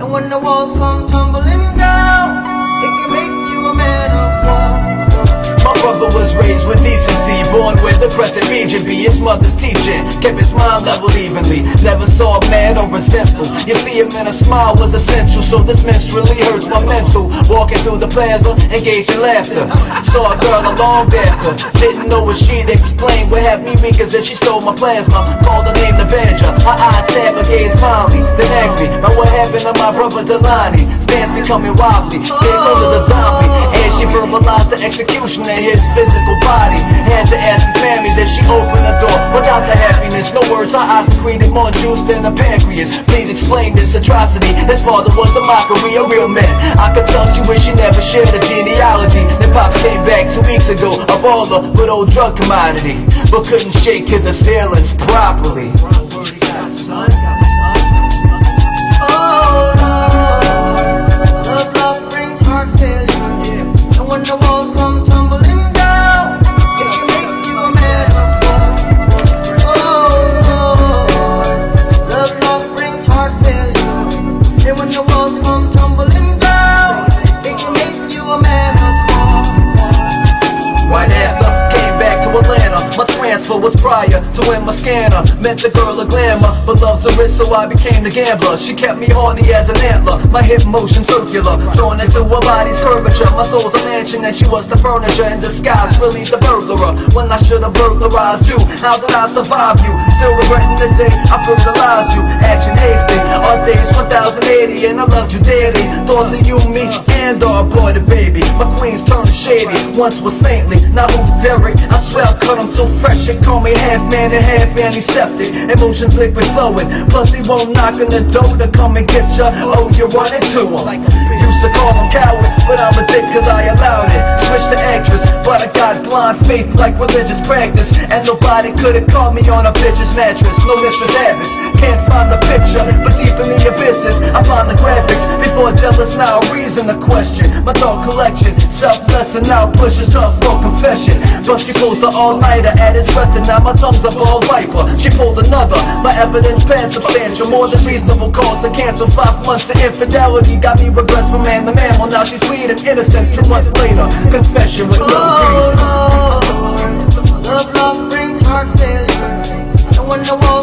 And when the walls come tumbling down, it can make you a man of war. My brother was raised with decency, born with the crescent region, be his mother's teaching, kept his mind level evenly, never saw a man or resentful. You see him and a smile was essential, so this minstrelly hurts my mental. Walking through the plaza, engaged in laughter, saw a girl along after, didn't know what she'd explain. What had me weak as if she stole my plasma, called her name the Badger. Her eyes sad but gazed smiley, then asked me about what happened to my brother Delani. Stance becoming wobbly, stay close as a zombie, and she verbalized the execution of his physical body. Had to ask his mammy, did she open the door without the happiness? No words, her eyes secreted more juice than a pancreas. Please explain this atrocity. His father was a mockery, a real man. I could tell she wished she never shared a genealogy. Then Pops came back 2 weeks ago, a baller with old drug commodity, but couldn't shake his assailants properly. My transfer was prior to when my scanner met the girl of glamour, but love's a risk, so I became the gambler. She kept me horny as an antler, my hip motion circular, drawn into her body's curvature. My soul's a mansion and she was the furniture in disguise, really the burglar. When I should've burglarized you, how did I survive you? Still regretting the day I fertilized you. Action hasty, our days 1080, and I loved you dearly. Thoughts of you, me, and our boy the baby. My queens turned shady, once was saintly, now who's Derek? I swear I cut him so fresh, they call me half man and half antiseptic. Emotions liquid flowing, plus he won't knock on the door to come and get ya. Oh, you're running to him. Used to call him coward, but I'm a dick cause I allowed it. Switched to actress, but I got blind faith like religious practice, and nobody could've caught me on a bitch's mattress. No mistress habits, can't find the picture, but deep in the abysses I find the graphics. Before jealous, now reason to question my thought collection. Self-lesson now pushes her for confession, but she pulls the all-nighter at his rest, and now my tongue's a ball viper. She pulled another, my evidence passed substantial, more than reasonable cause to cancel. 5 months of infidelity got me regrets from man to man. Well, now she's pleading innocence 2 months later, confession with no reason. Love lost brings heart failure, and when the wall